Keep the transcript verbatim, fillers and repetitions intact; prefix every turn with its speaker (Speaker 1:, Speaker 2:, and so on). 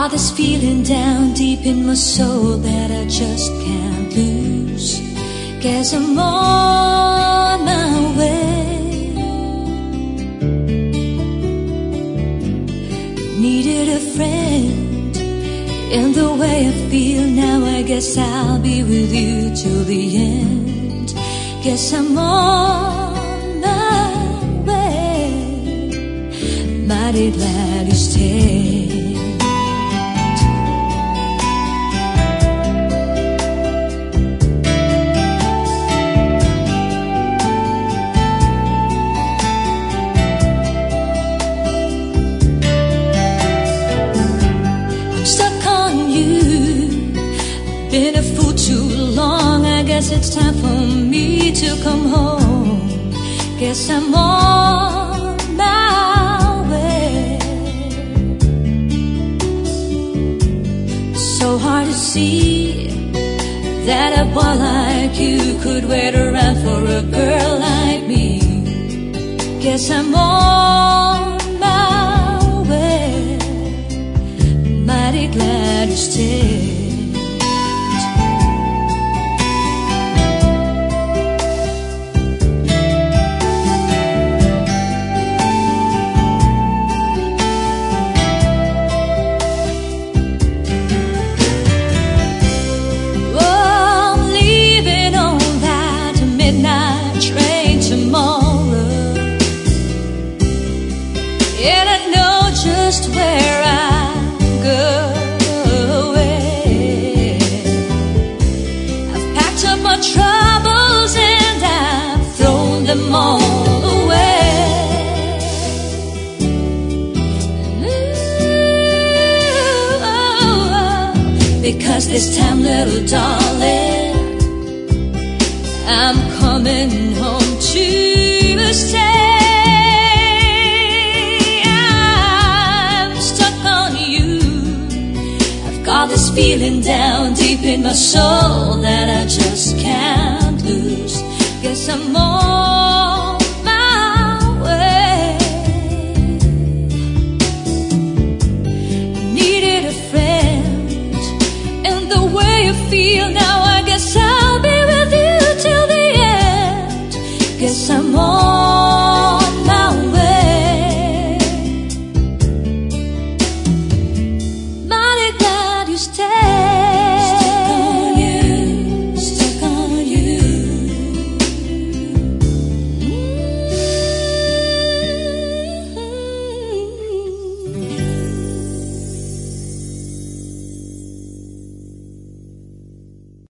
Speaker 1: got this feeling down deep in my soul that I just can't lose. Guess I'm on my way. Needed a friend, and the way I feel now, I guess I'll be with you till the end. Guess I'm on my way. Mighty glad you stayed. Been a fool too long, I guess it's time for me to come home. Guess I'm on my way. So hard to see that a boy like you could wait around for a girl like me. Guess I'm on my way. Mighty glad you stayed. Where I'm going, I've packed up my troubles and I've thrown them all away. Ooh, because this time, little darling, I'm coming home to stay. Got this feeling down deep in my soul that I just can't lose. Guess I'm on my way. Needed a friend, and the way I feel now, I guess I'll be with you till the end. Guess I'm on